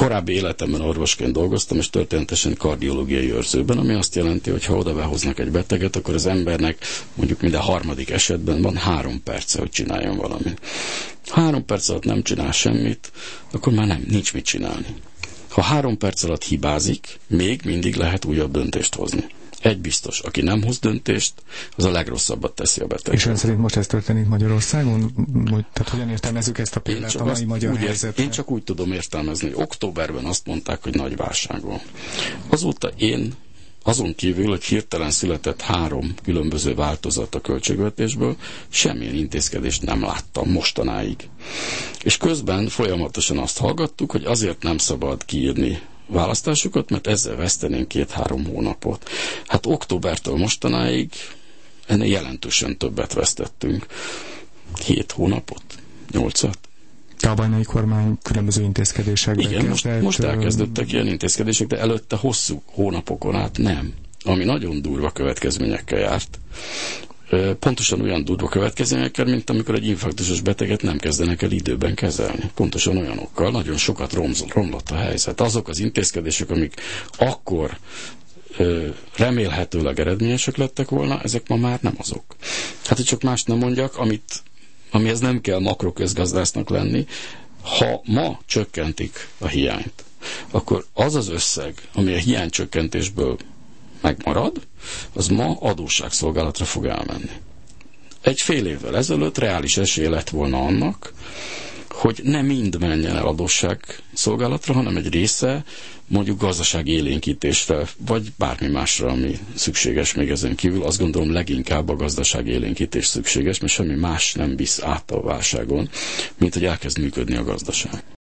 korábbi életemben orvosként dolgoztam, és történetesen kardiológiai őrzőben, ami azt jelenti, hogy ha oda behoznak egy beteget, akkor az embernek mondjuk minden harmadik esetben van 3 perce, hogy csináljon valamit. 3 perc alatt nem csinál semmit, akkor már nincs mit csinálni. Ha 3 perc alatt hibázik, még mindig lehet újabb döntést hozni. Egy biztos, aki nem hoz döntést, az a legrosszabbat teszi a beteg. És ön szerint most ez történik Magyarországon? Tehát hogyan értelmezzük ezt a példát a mai magyar helyzetre? Én csak úgy tudom értelmezni, hogy októberben azt mondták, hogy nagy válság van. Azóta én azon kívül, hogy hirtelen született 3 különböző változat a költségvetésből, semmilyen intézkedést nem láttam mostanáig. És közben folyamatosan azt hallgattuk, hogy azért nem szabad kiírni választásokat, mert ezzel vesztenénk 2-3 hónapot. Hát októbertől mostanáig ennél jelentősen többet vesztettünk. 7 hónapot? 8-at? A bajnai kormány különböző intézkedésekben igen, most elkezdődtek ilyen intézkedések, de előtte hosszú hónapokon át nem. Ami nagyon durva következményekkel járt. Pontosan olyan durva következményekkel, mint amikor egy infarktusos beteget nem kezdenek el időben kezelni. Pontosan olyanokkal, nagyon sokat romlott a helyzet. Azok az intézkedések, amik akkor remélhetőleg eredményesek lettek volna, ezek ma már nem azok. Hát, hogy csak mást nem mondjak, amihez nem kell makroközgazdásznak lenni, ha ma csökkentik a hiányt, akkor az az összeg, ami a hiánycsökkentésből megmarad, az ma adósságszolgálatra fog elmenni. Egy fél évvel ezelőtt reális esély lett volna annak, hogy nem mind menjen el adósságszolgálatra, hanem egy része mondjuk gazdasági élénkítésre, vagy bármi másra, ami szükséges még ezen kívül. Azt gondolom leginkább a gazdasági élénkítés szükséges, mert semmi más nem visz át a válságon, mint hogy elkezd működni a gazdaság.